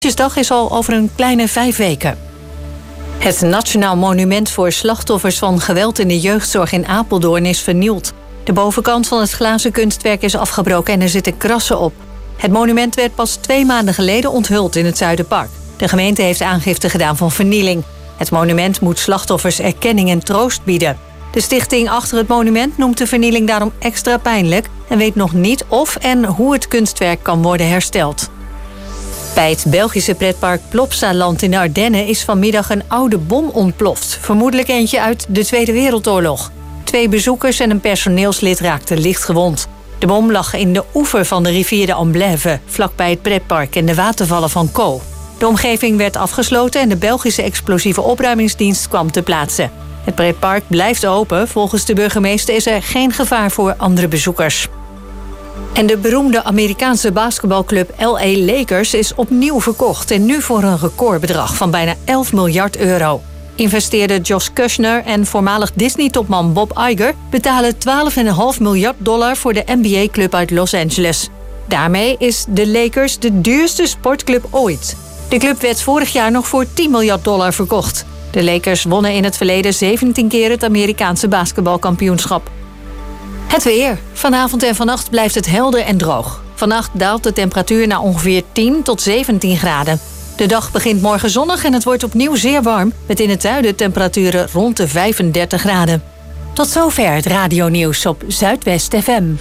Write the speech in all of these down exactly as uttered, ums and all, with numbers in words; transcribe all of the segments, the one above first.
Dag is al over een kleine vijf weken. Het Nationaal Monument voor slachtoffers van geweld in de jeugdzorg in Apeldoorn is vernield. De bovenkant van het glazen kunstwerk is afgebroken en er zitten krassen op. Het monument werd pas twee maanden geleden onthuld in het Zuiderpark. De gemeente heeft aangifte gedaan van vernieling. Het monument moet slachtoffers erkenning en troost bieden. De stichting achter het monument noemt de vernieling daarom extra pijnlijk en weet nog niet of en hoe het kunstwerk kan worden hersteld. Bij het Belgische pretpark Plopsaland in de Ardennen is vanmiddag een oude bom ontploft. Vermoedelijk eentje uit de Tweede Wereldoorlog. Twee bezoekers en een personeelslid raakten licht gewond. De bom lag in de oever van de rivier de Amblève, vlakbij het pretpark en de watervallen van Co. De omgeving werd afgesloten en de Belgische explosieve opruimingsdienst kwam ter plaatse. Het pretpark blijft open. Volgens de burgemeester is er geen gevaar voor andere bezoekers. En de beroemde Amerikaanse basketbalclub L A Lakers is opnieuw verkocht en nu voor een recordbedrag van bijna elf miljard euro. Investeerder Josh Kushner en voormalig Disney-topman Bob Iger betalen twaalf komma vijf miljard dollar voor de N B A-club uit Los Angeles. Daarmee is de Lakers de duurste sportclub ooit. De club werd vorig jaar nog voor tien miljard dollar verkocht. De Lakers wonnen in het verleden zeventien keer het Amerikaanse basketbalkampioenschap. Het weer. Vanavond en vannacht blijft het helder en droog. Vannacht daalt de temperatuur naar ongeveer tien tot zeventien graden. De dag begint morgen zonnig en het wordt opnieuw zeer warm, met in het zuiden temperaturen rond de vijfendertig graden. Tot zover het radionieuws op Zuidwest F M.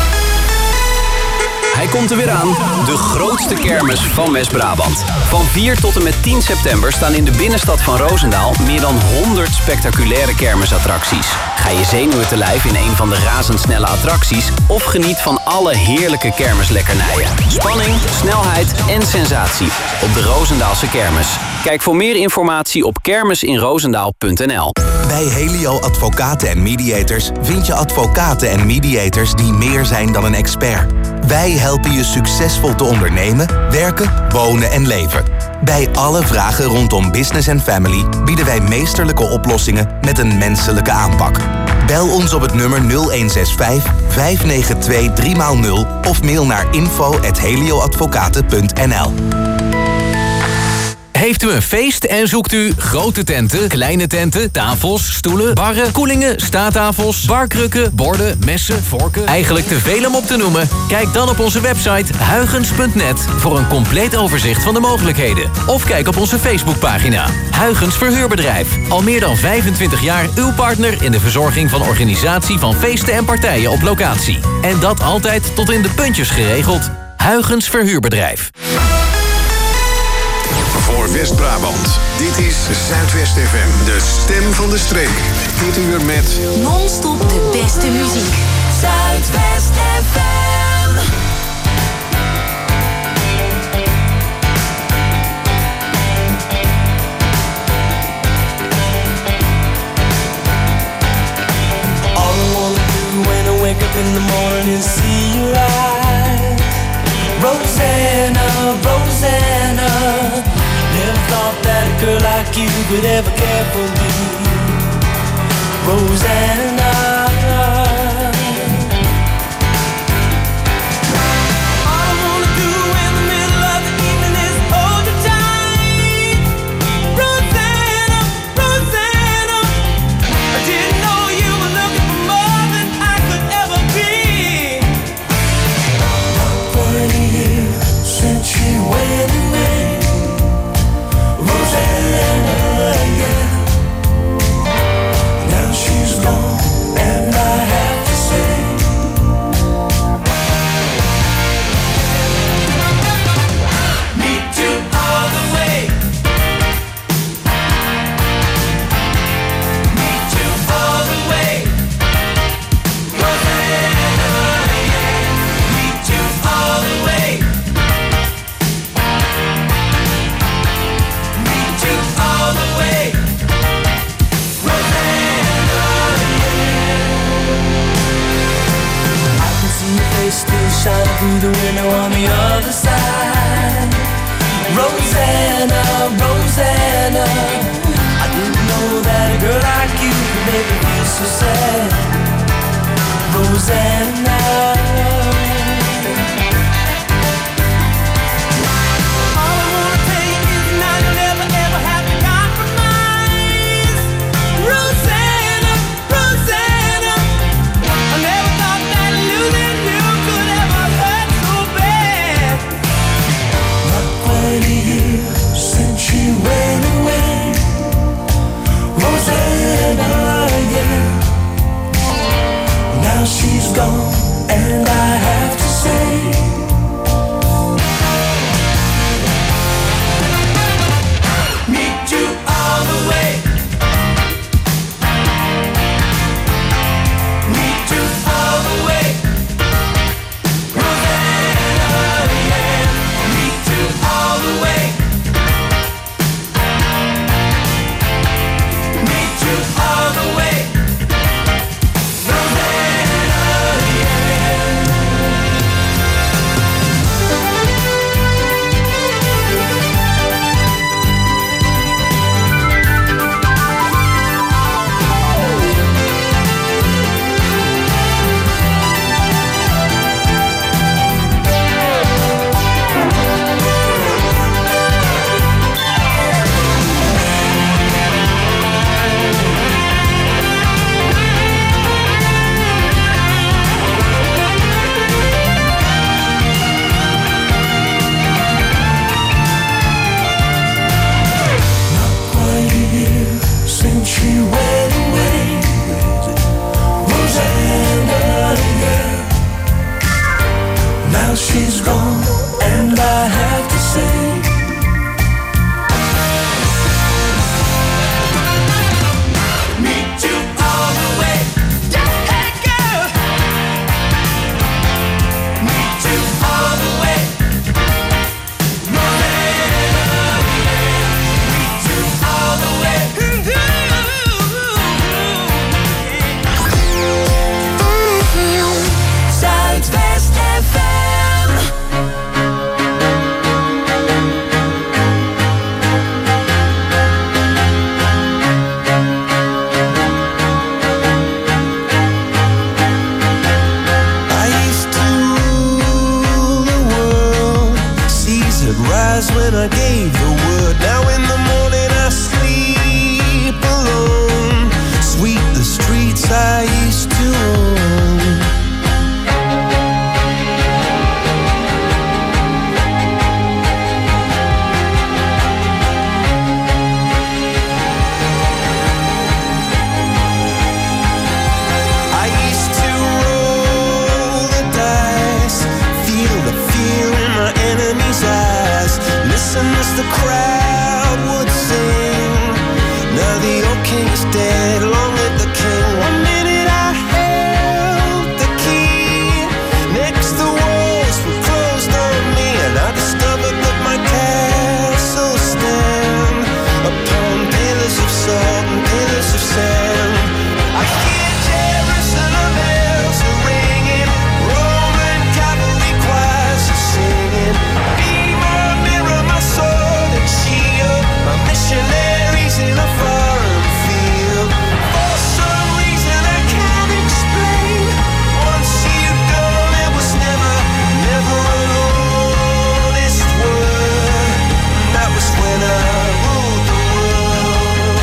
Hij komt er weer aan, de grootste kermis van West-Brabant. Van vier tot en met tien september staan in de binnenstad van Roosendaal meer dan honderd spectaculaire kermisattracties. Ga je zenuwen te lijf in een van de razendsnelle attracties of geniet van alle heerlijke kermislekkernijen. Spanning, snelheid en sensatie op de Roosendaalse kermis. Kijk voor meer informatie op kermisinroosendaal punt n l. Bij Helio Advocaten en Mediators vind je advocaten en mediators die meer zijn dan een expert. Wij helpen je succesvol te ondernemen, werken, wonen en leven. Bij alle vragen rondom business en family bieden wij meesterlijke oplossingen met een menselijke aanpak. Bel ons op het nummer nul een zes vijf, vijf negen twee, drie nul of mail naar info at helioadvocaten punt n l. Heeft u een feest en zoekt u grote tenten, kleine tenten, tafels, stoelen, barren, koelingen, staattafels, barkrukken, borden, messen, vorken? Eigenlijk te veel om op te noemen? Kijk dan op onze website huygens punt net voor een compleet overzicht van de mogelijkheden. Of kijk op onze Facebookpagina. Huygens Verhuurbedrijf. Al meer dan vijfentwintig jaar uw partner in de verzorging van organisatie van feesten en partijen op locatie. En dat altijd tot in de puntjes geregeld. Huygens Verhuurbedrijf. Voor West-Brabant. Dit is Zuidwest F M, de stem van de streek. Dit uur met non-stop de beste muziek. Zuidwest F M. All I wanna do when I wake up in the morning is see you rise. Rosanna, Rosanna. Never thought that a girl like you could ever care for me, Rosanna. All I wanna do in the middle of the evening is hold you tight, Rosanna, Rosanna. I didn't know you were looking for more than I could ever be. Not for a year since she went away, Rosanna, yeah. Now she's gone, and I have to say, me too all the way. Me too all the way. Rosanna, yeah. Me too all the way. All the way, Rosanna, yeah. I can see your face still shining through the window on the other side, Rosanna, Rosanna. I didn't know that a girl like you could make me feel so sad, Rosanna. All I wanna quite a year since she went away. Rosanna, yeah. Now she's gone, and I have to say, meet you all the way. Meet you all the way. Rosanna, yeah. Meet you all the way. Meet you all the way. She's gone, and I have to say, meet you all the way. Hey girl, meet you all the way. Rosanna, meet you all the way. Zuidwest F M. When I gave the word, now in the morning I sleep alone. Sweep the streets I used to own. I used to roll the dice, feel the fear in my enemy's eyes. Listen as the crowd would sing. Now the old king is dead, long live the king. One minute I held the key, next the walls were closed on me, and I discovered that my castle stand upon pillars of salt and pillars of sand. I hear Jerusalem bells are ringing, Roman cavalry choirs are singing. Be my mirror, my sword and shield, my missionaries in a foreign field. For some reason I can't explain, once you've gone there was never, never an honest word. That was when I ruled the world.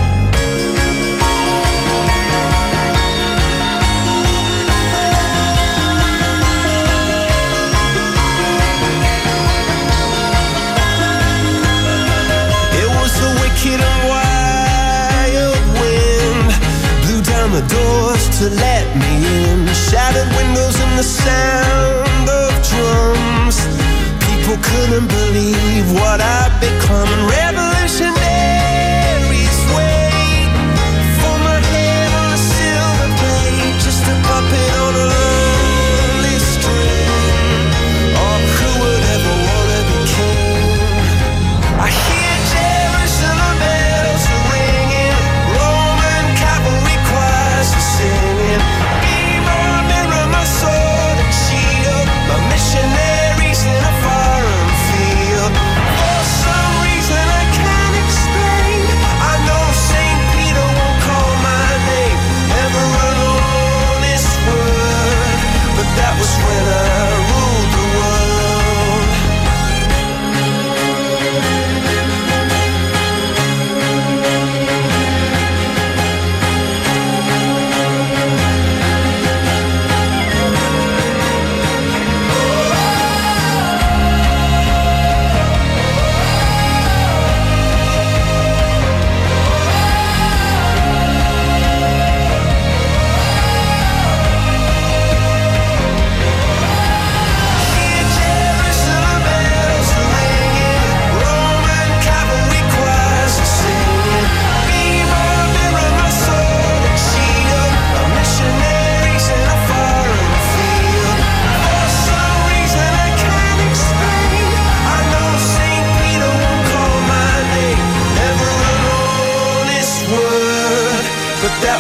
It was the wicked and wild wind, blew down the doors to let me in. Shattered windows and the sound of drums. People couldn't believe what I'd become. And revolutionaries wait for my head on a silver plate, just a puppet on a lonely string. Oh, who would ever wanna be king? I hear Jerusalem bells are ringing, Roman cavalry choirs are singing. Be my mirror, my sword and shield, my missionaries in a foreign field.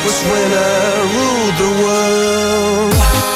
was when I ruled the world.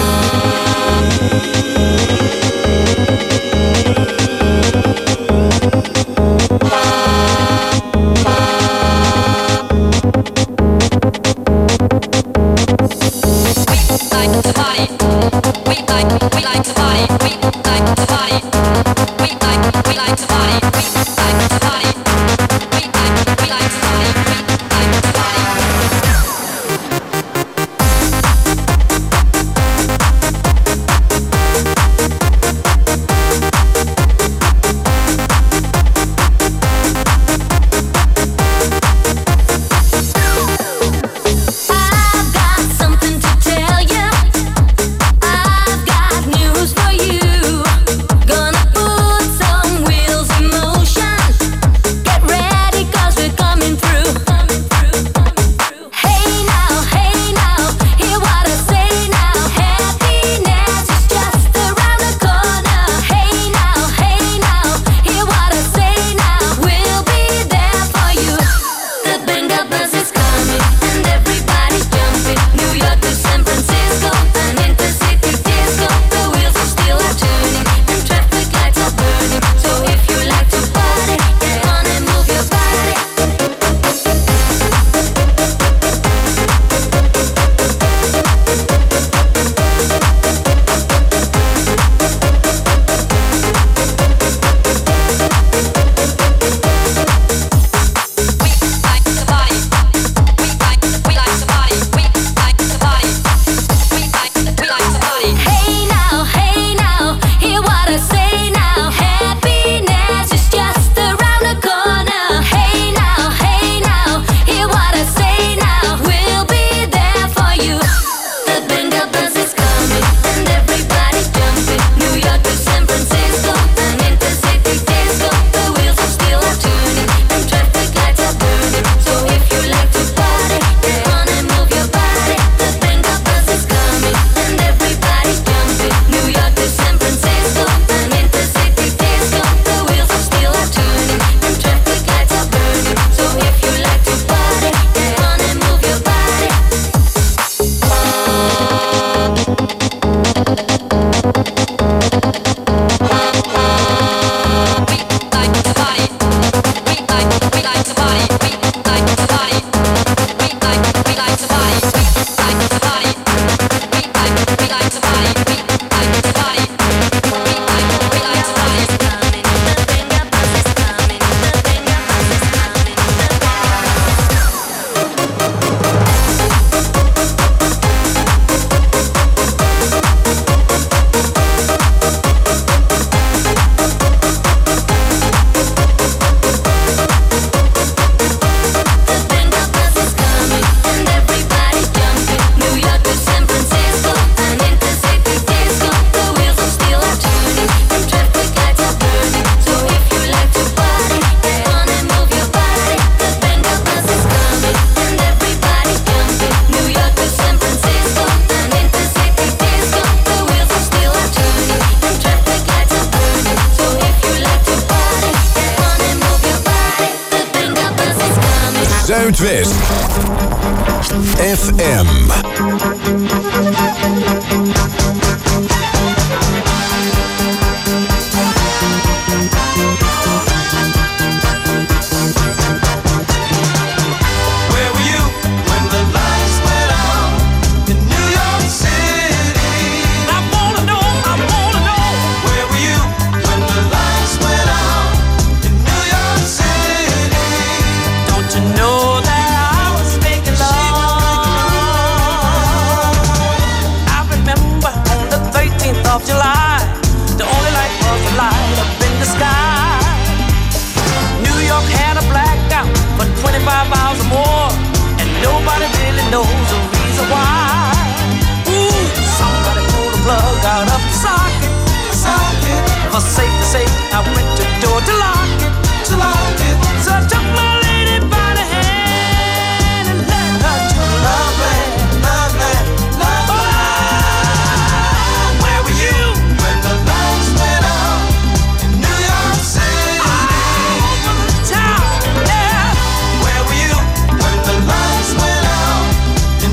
Zuidwest F M. In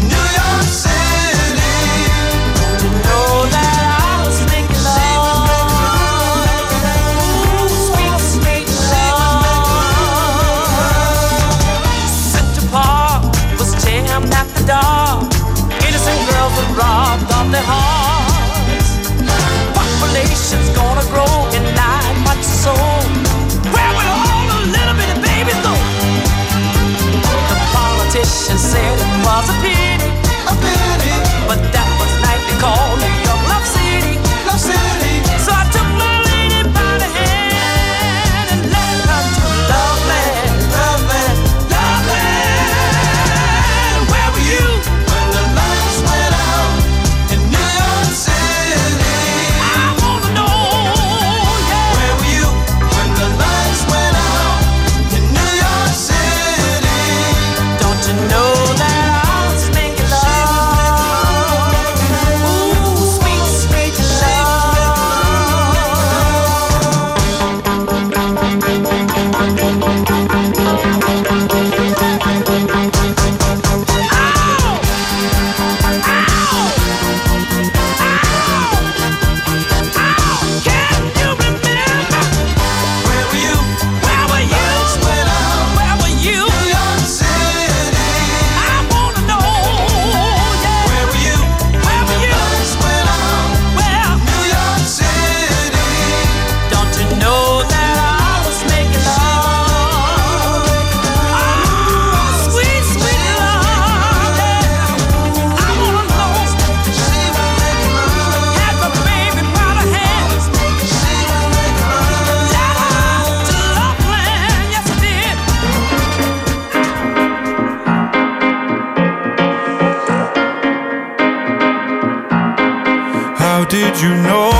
you know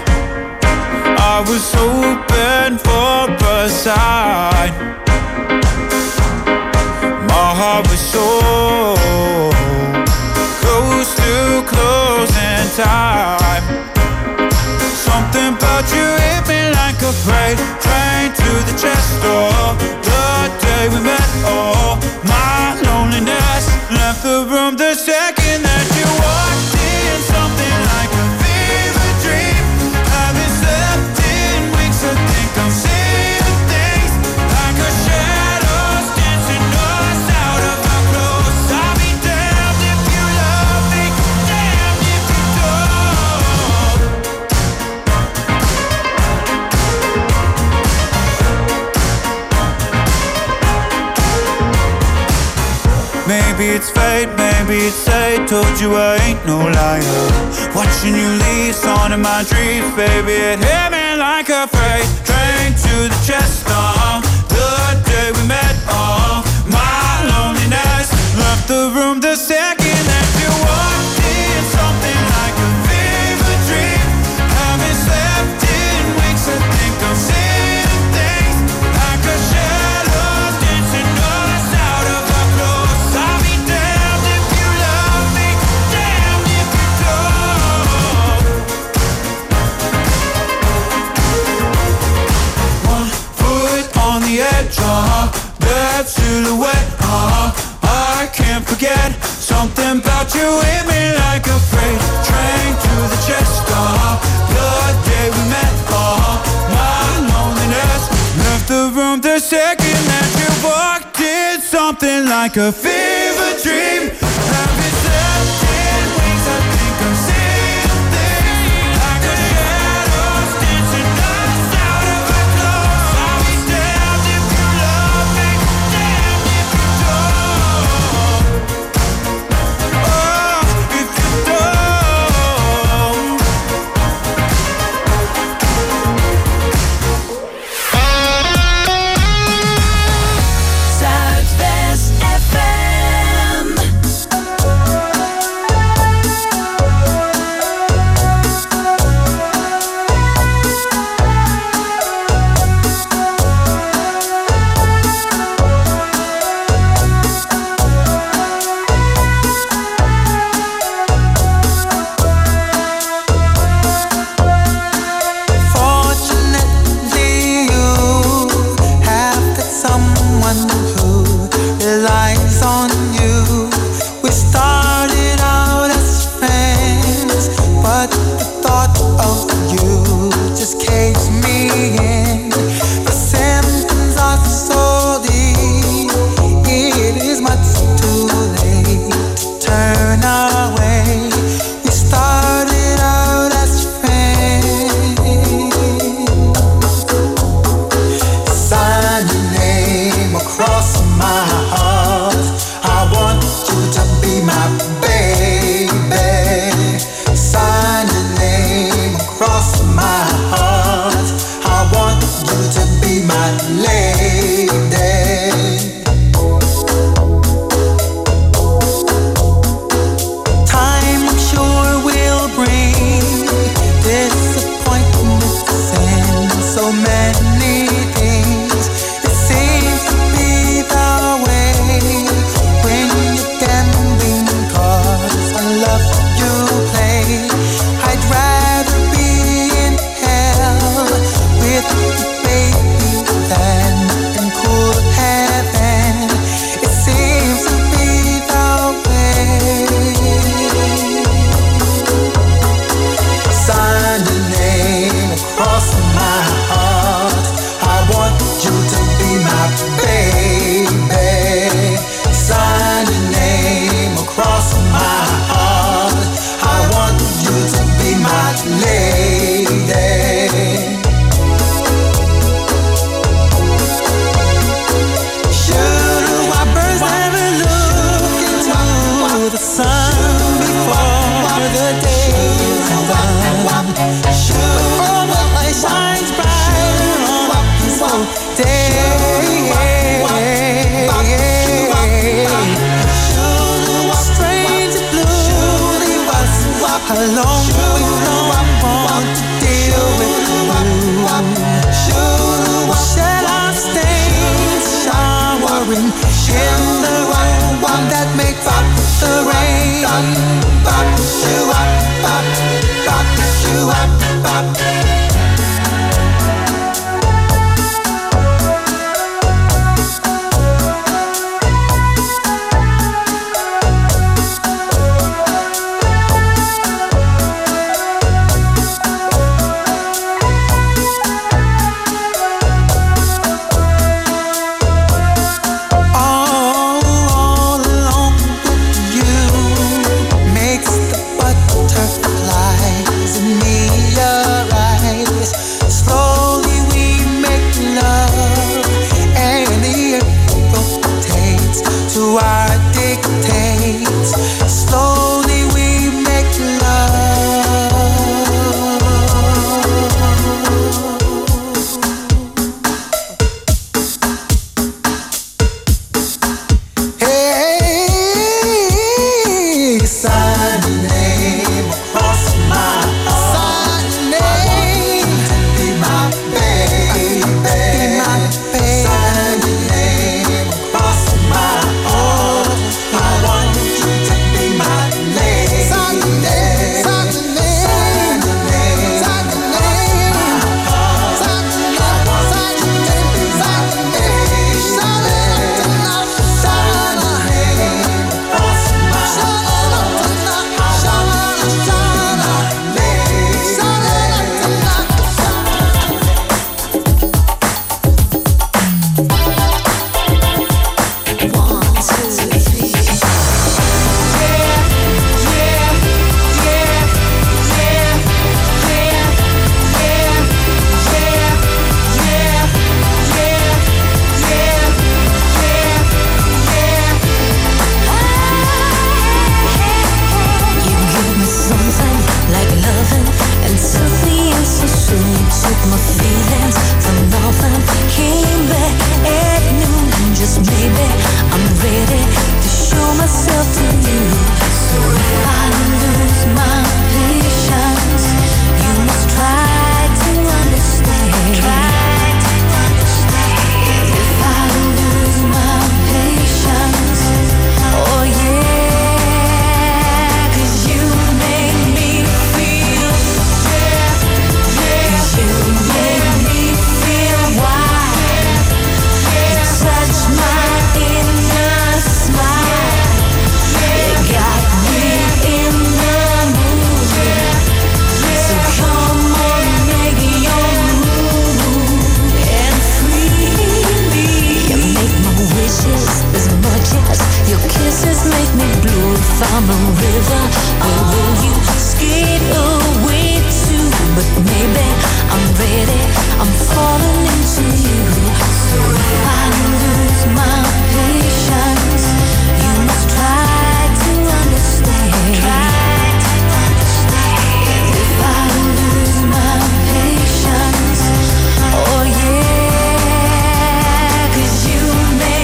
I was hoping for a sign. My heart was so close to closing time. Something about you hit me like a freight train to the chest door. The day we met, oh, my loneliness left the room the second that you walked in. Something like a fever dream. Haven't slept in weeks, I think I'm seeing things like a shadows dancing us out of our clothes. I'll be damned if you love me, damned if you don't. Maybe it's fate, maybe it's fate. Told you I ain't no liar. Watching you leave, on in my dreams, baby, it hit me like a freight train to the chest. Uh, the day we met, uh, my loneliness left the room the second that you walked in. Something like a fever dream. Haven't slept in weeks, I think I'm seeing things like a shadow dancing us out of our clothes. I'll be damned if you love me, damned if you don't. One foot on the edge, uh-huh, that silhouette, uh-huh, I can't forget. Something about you hit me like a freight train to the chest, uh-huh, the day we met, uh-huh, my loneliness left the room the second that you walked in. Something like a fever dream. Haven't slept in weeks, I think I'm seeing things like a shadows dancing us out of our clothes. I'll be damned if you love me, damned if you don't. Oh, if you don't. Zuidwest F M. pouring in the one, one that makes up the rain. Bop, shoo up, bop, bop, shoo up, bop.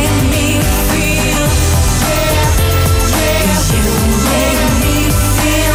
Feel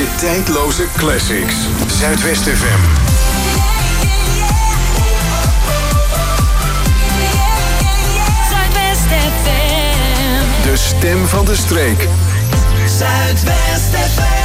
je tijdloze classics. Zuidwest F M. Zuidwest F M. De stem van de streek. Zuidwest F M.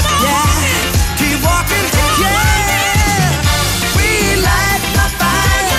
Fire.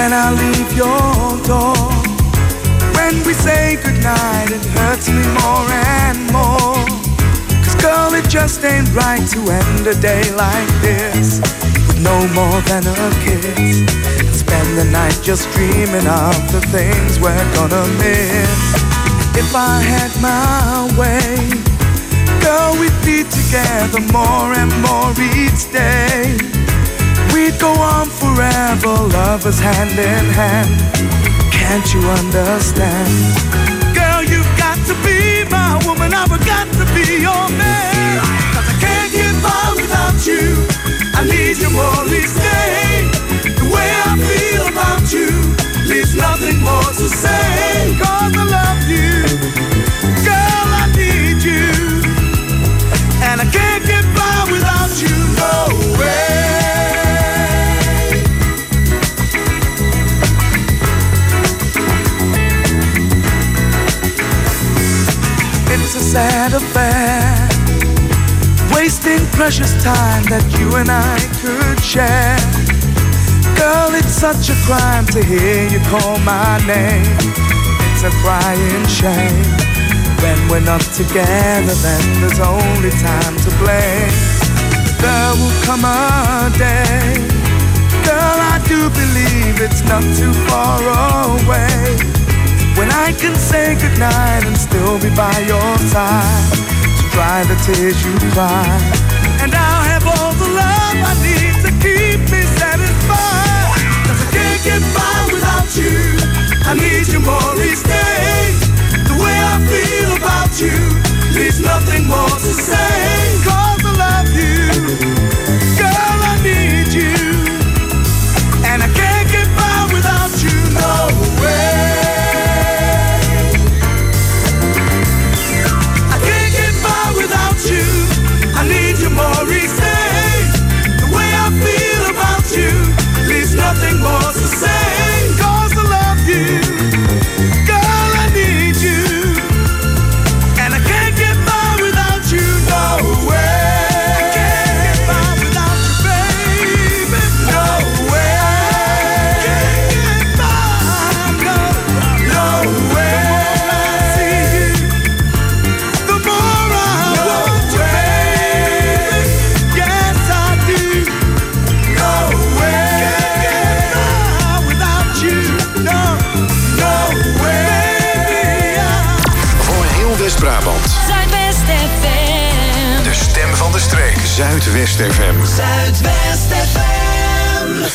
when I leave your door. When we say goodnight, it hurts me more and more. Cause girl, it just ain't right to end a day like this with no more than a kiss, and spend the night just dreaming of the things we're gonna miss. If I had my way, girl, we'd be together more and more each day. We'd go on forever, lovers hand in hand. Can't you understand? Girl, you've got to be my woman, I've got to be your man. Cause I can't get by without you, I need you more each day. The way I feel about you leaves nothing more to say. Cause I love you, girl, I need you, and I can't get by without you, no way. It's a sad affair, wasting precious time that you and I could share. Girl, it's such a crime to hear you call my name. It's a crying shame. When we're not together, then there's only time to blame. There will come a day, girl, I do believe it's not too far away, when I can say goodnight and still be by your side to dry the tears you cry. And I'll have all the love I need to keep me satisfied. Cause I can't get by without you, I need you more each day. The way I feel about you leaves nothing more to say. Cause I love you, girl, I need you, and I can't get by without you, no way. I need you more each day. The way I feel about you leaves nothing more to say. Cause I love you, girl, I need you, and I can't get by without you, no way. I can't get by without you, baby, no way. I can't get by, no, no way. The more I see you, the more I want you, baby. Yes, I do. No way. Can't get by without you. No, no way. Voor heel West-Brabant. Zuidwest F M. De stem van de streek. Zuidwest F M. Zuidwest F M.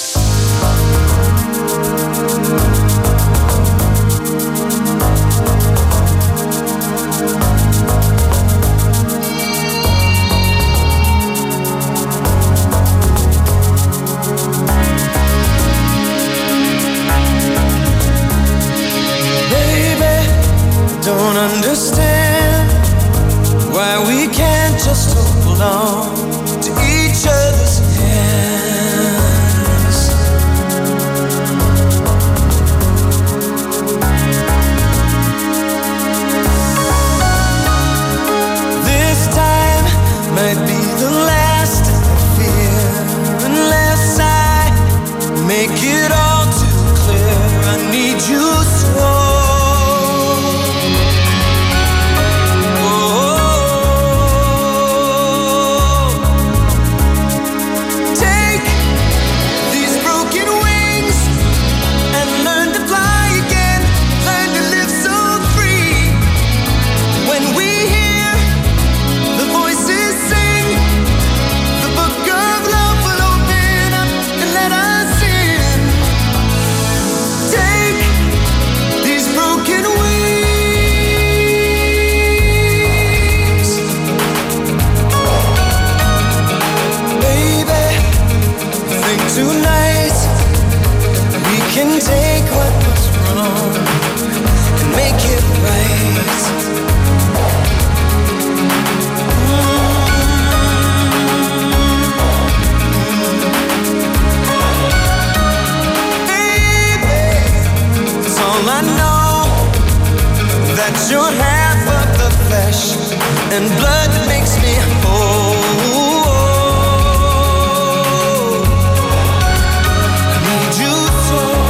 Don't understand why we can't just hold on to each other's hands. This time might be the last I fear, unless I make it all too clear. I need you so. Can take what was wrong and make it right. Mm-hmm. Baby, it's all I know, that you're half of the flesh and blood that makes me whole. I need you so.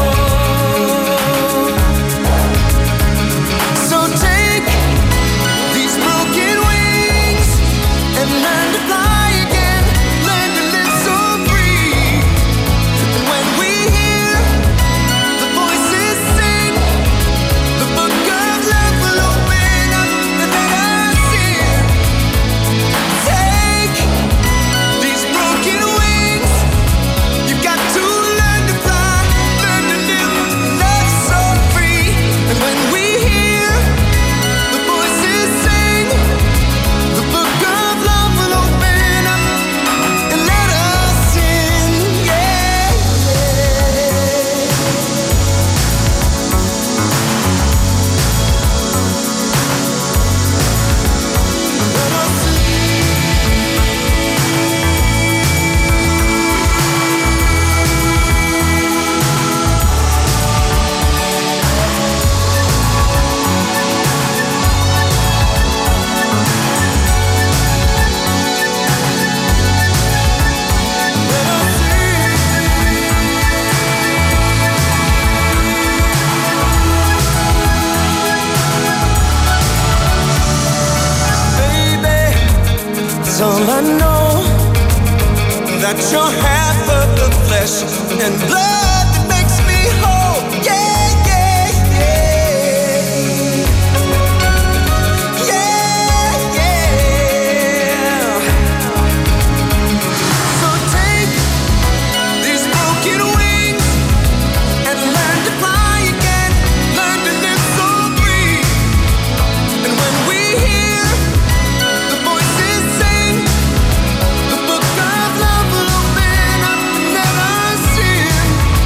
I know that you're half of the flesh and blood that makes me whole. Yeah, yeah, yeah. Yeah, yeah. So take these broken wings and learn to fly again. Learn to live so free. And when we hear the voices sing, the book of love will open up and let us in.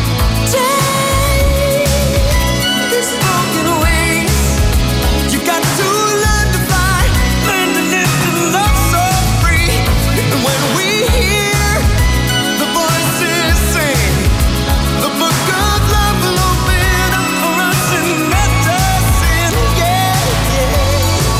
Take these broken wings. You got to learn to fly, learn to live and love so free. And when we hear the voices sing, the book of love will open up for us and let us in. Yeah, yeah.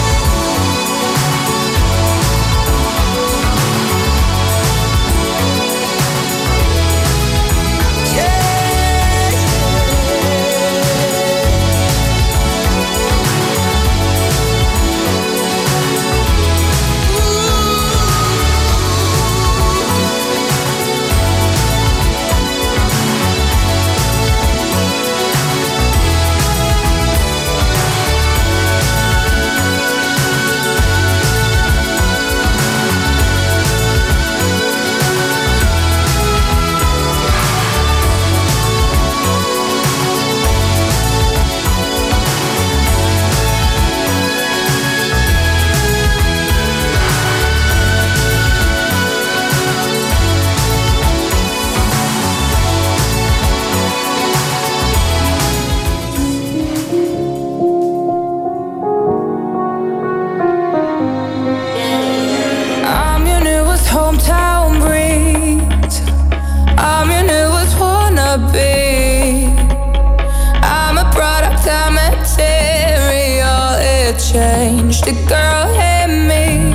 I'm your newest hometown breeze. I'm your newest wannabe. I'm a product of material. It changed the girl in me.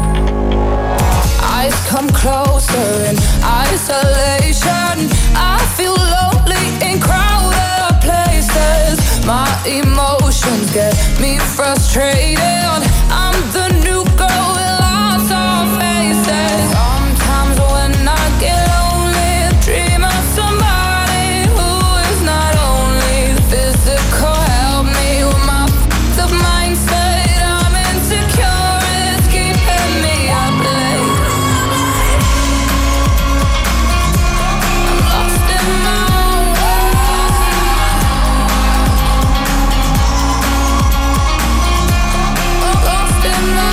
Eyes come closer in isolation. I feel lonely in crowded places. My emotions get me frustrated. I'm the new girl with lots of faces. Sometimes when I get lonely, I dream of somebody who is not only physical. Help me with my f***ed up mindset. I'm insecure, it's keeping me up late. I'm lost in my own I'm lost in my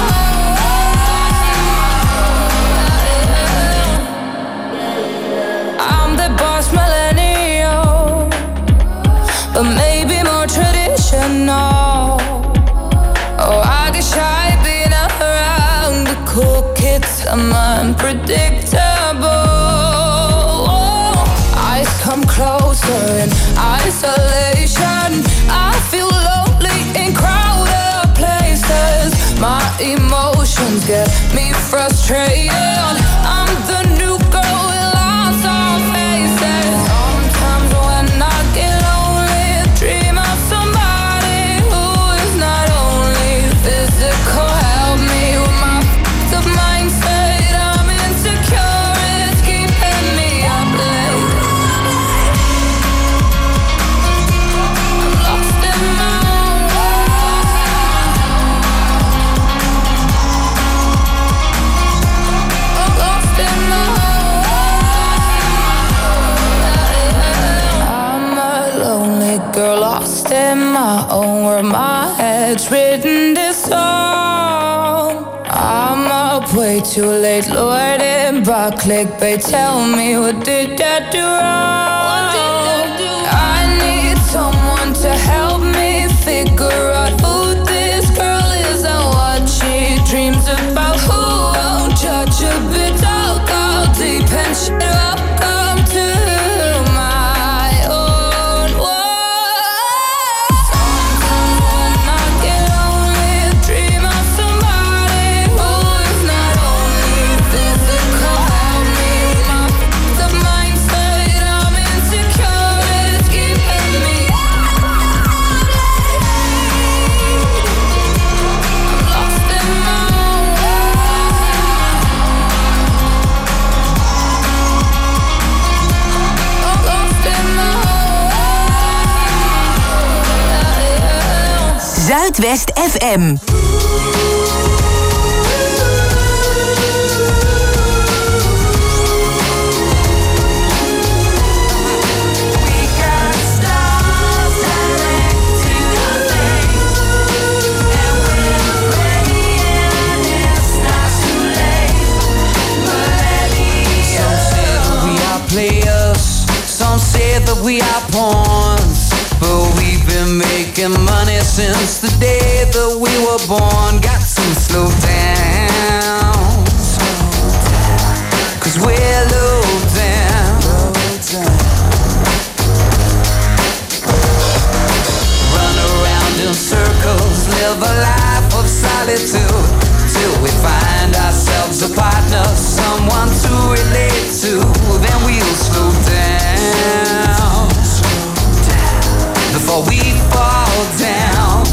own I'm the boss millennial, but maybe more traditional. Oh, I get shy being around the cool kids. I'm unpredictable. Oh, eyes come closer in isolation. I feel lonely in crowded places. My emotions get me frustrated. I'm the new girl with lots of faces. Sometimes when I get lonely, I dream of somebody who is not only physical. Help me with my f***ed up mindset. I'm insecure, it's keeping me up late. I'm lost in my own I'm lost in my own I'm a lonely girl lost in my own world. My head's written this song. I'm up way too late, lording by clickbait. Tell me, what did I do wrong? I need someone to help me figure out who this girl is and what she dreams about. Who won't judge a bit? I'll go deep and shit. Welcome to my own world. Sometimes when I get lonely, I dream of somebody who is not only physical. Help me with my f***ed up mindset. I'm insecure, it's keeping me I'm lost in my own Zuidwest F M. Players, some say that we are pawns, but we've been making money since the day that we were born. Got to slow down, cause we're low down. Run around in circles, live a life of solitude, till we find ourselves a partner, someone to relate to. Then we'll slow down before we fall down.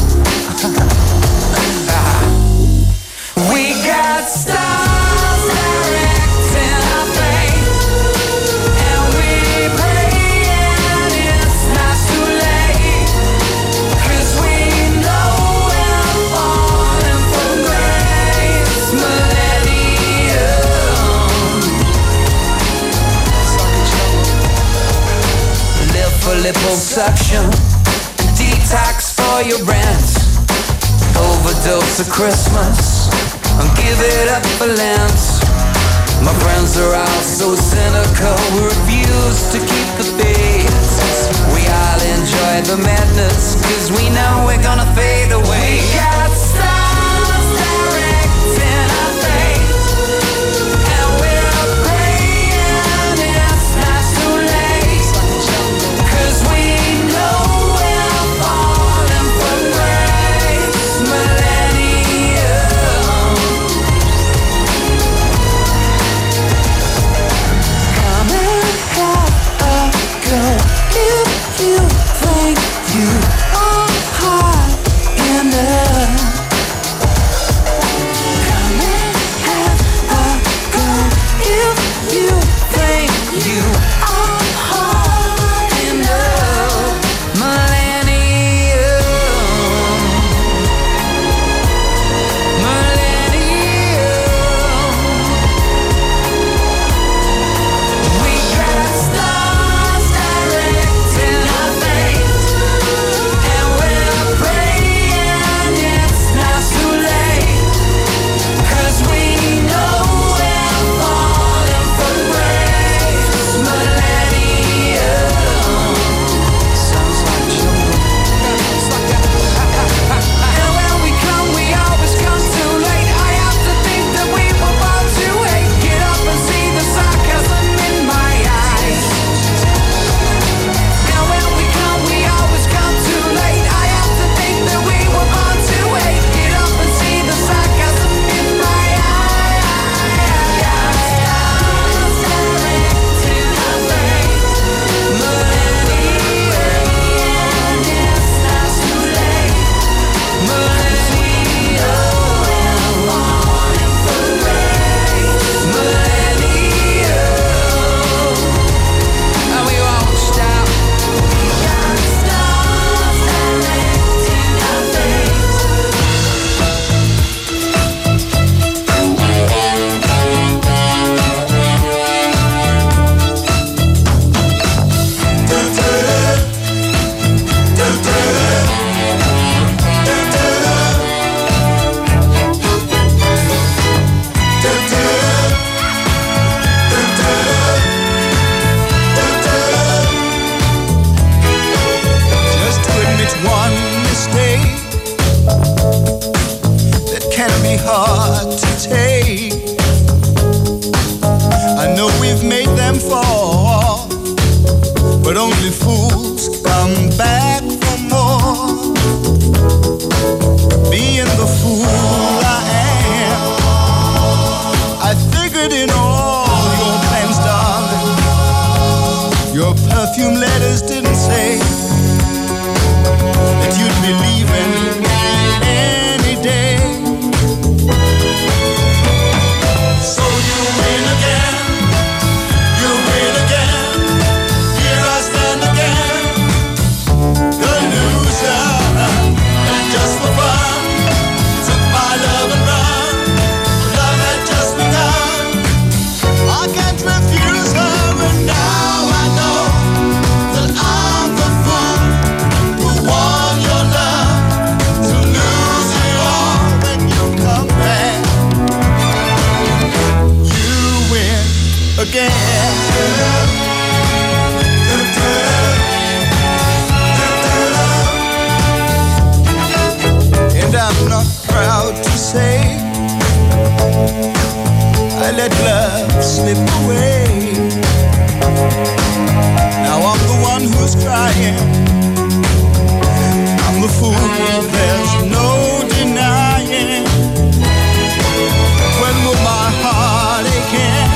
We got stars directing our fate, and we pray and it's not too late, 'cause we know we're falling from grace. Live for liposuction, detox for your rent, overdose of Christmas, and give it up for Lent. My friends are all so cynical, we refuse to keep the faith. We all enjoy the madness, 'cause we know we're gonna fade away. We got stars directing our fate, and we're praying it's not too late, 'cause we know we're falling from grace. Millennium, come and have a go if you think you are high enough. Come and have a go if you think you are high enough. Millennium, millennium. We got stars directing our fate, and we're praying it's not too late, 'cause we know we're falling from grace. Millennium. Sounds like jungle. And when we come, we always come too late. I have to think that we were born to hate. Get up and see the sarcasm in my eyes. And when we come, we always come too late. I have to think that we were born to hate. Get up and see the sarcasm in my eyes. Stars directing our fate. Millennium, it's not too late. Millennium, we're falling from grace. Millennium, and we won't stop. We got stars directing our fate. Just to admit one mistake that can be hard to take. I know we've made them fall, but only fools come back for more. Being the fool I am, I figured in all your plans, darling, your perfume letters didn't say that you'd be leaving any day. So you win again, you win again. Here I stand again, the loser, and just for fun. was crying. I'm the fool, there's no denying. When will my heart aching?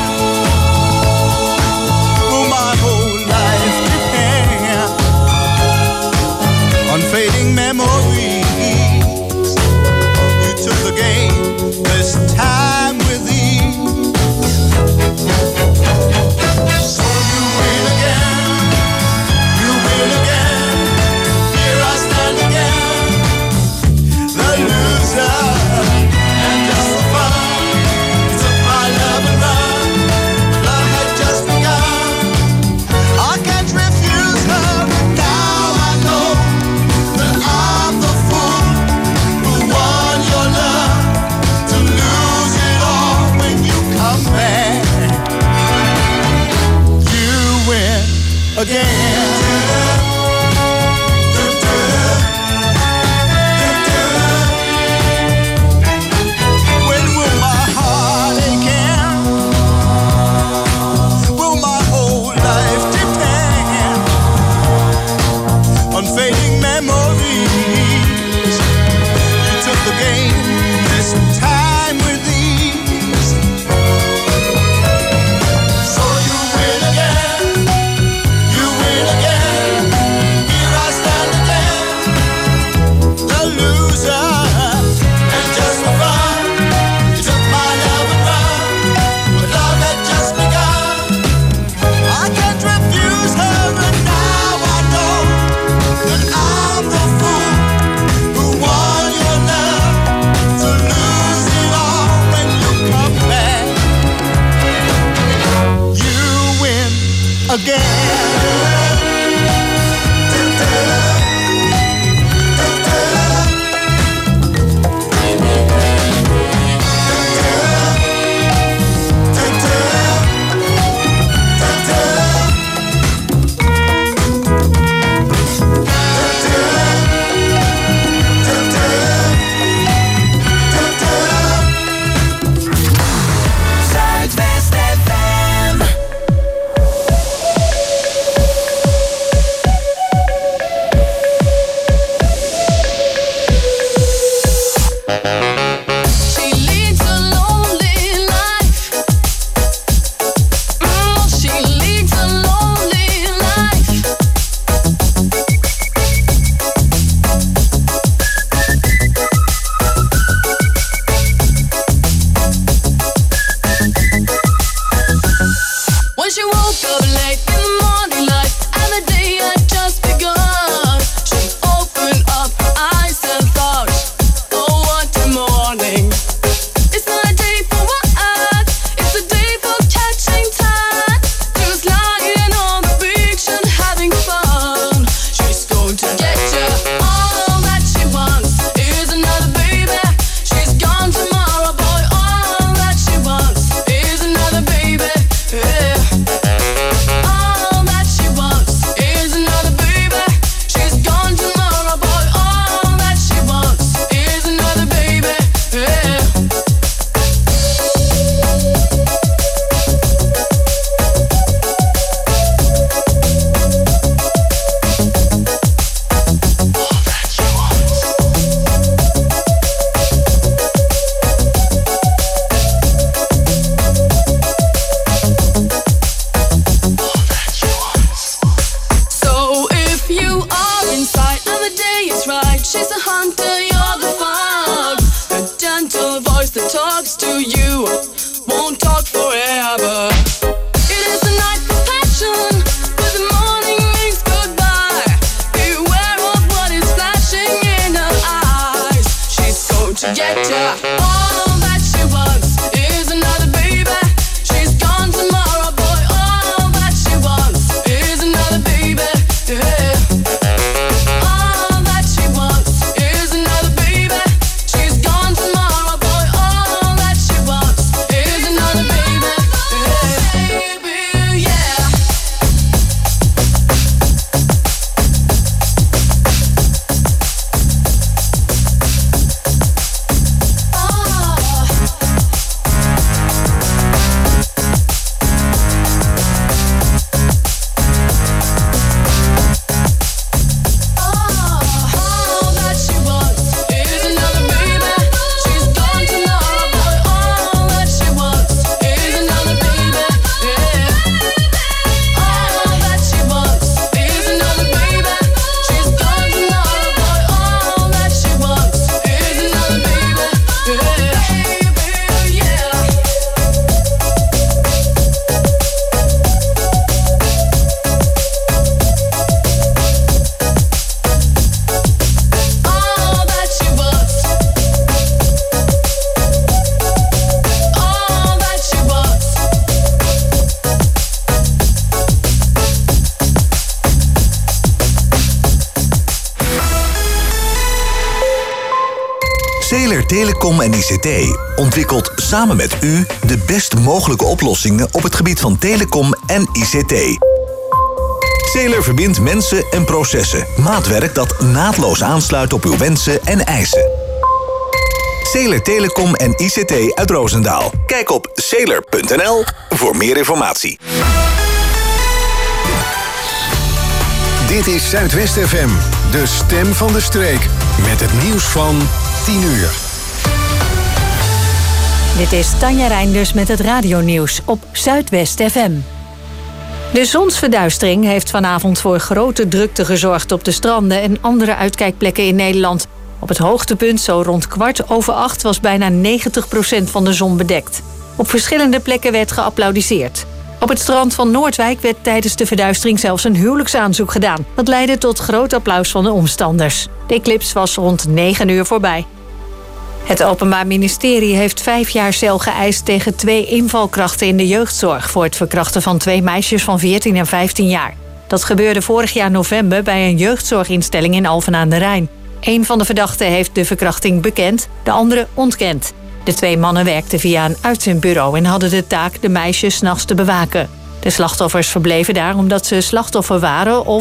Will my whole life depend on fading memories? You took the game this time with ease. So you win again, you win again. Here I stand again, the loser. And just for fun, you took my love and run. Love had just begun. I can't refuse her, but now I know that I'm the fool who won your love, to lose it all when you come back. You win again. When will my heart aching? Will my whole life depend on fading memories? You took the game this time with ease. So you win again, you win again. Here I stand again, the loser. And just for fun, you took my love and run, but love had just begun. I can't refuse her, and now I know that I'm the fool who won your love, to lose it all when you come back. You win again. Zuidwest F M. She leads a lonely life. Mm, she leads a lonely life. When she woke up late in the morning light, and the day had just begun, she opened up her eyes and thought, oh, what a morning. It's not a day for what? It's a day for catching time. Just lying on the beach and having fun. She's going to get you. All that she wants is another baby. She's gone tomorrow, boy. All that she wants is another baby. Yeah. All that she wants is another baby. She's gone tomorrow, boy. All that she wants is another baby. Yeah. So if you are inside and the day is right, she's a hunter, you're the fox. A gentle voice that talks to you won't talk forever. It is the night for passion, but the morning means goodbye. Beware of what is flashing in her eyes. She's going to get ya. All that she wants is another baby. She's gone tomorrow, boy. All that she wants is another baby. Yeah. All that she wants is another baby. She's gone tomorrow, boy. All that she wants is another baby. Yeah. Baby, yeah. All Celer Telecom en I C T ontwikkelt samen met u de best mogelijke oplossingen op het gebied van telecom en I C T. Celer verbindt mensen en processen. Maatwerk dat naadloos aansluit op uw wensen en eisen. Celer Telecom en I C T uit Roosendaal. Kijk op celer punt n l voor meer informatie. Dit is Zuidwest F M, de stem van de streek. Met het nieuws van tien uur. Dit is Tanja Reinders met het radionieuws op Zuidwest F M. De zonsverduistering heeft vanavond voor grote drukte gezorgd op de stranden en andere uitkijkplekken in Nederland. Op het hoogtepunt, zo rond kwart over acht, was bijna negentig procent van de zon bedekt. Op verschillende plekken werd geapplaudiseerd. Op het strand van Noordwijk werd tijdens de verduistering zelfs een huwelijksaanzoek gedaan. Dat leidde tot groot applaus van de omstanders. De eclips was rond negen uur voorbij. Het Openbaar Ministerie heeft vijf jaar cel geëist tegen twee invalkrachten in de jeugdzorg voor het verkrachten van twee meisjes van veertien en vijftien jaar. Dat gebeurde vorig jaar november bij een jeugdzorginstelling in Alphen aan den Rijn. Een van de verdachten heeft de verkrachting bekend, de andere ontkend. De twee mannen werkten via een uitzendbureau en hadden de taak de meisjes 's nachts te bewaken. De slachtoffers verbleven daar omdat ze slachtoffer waren of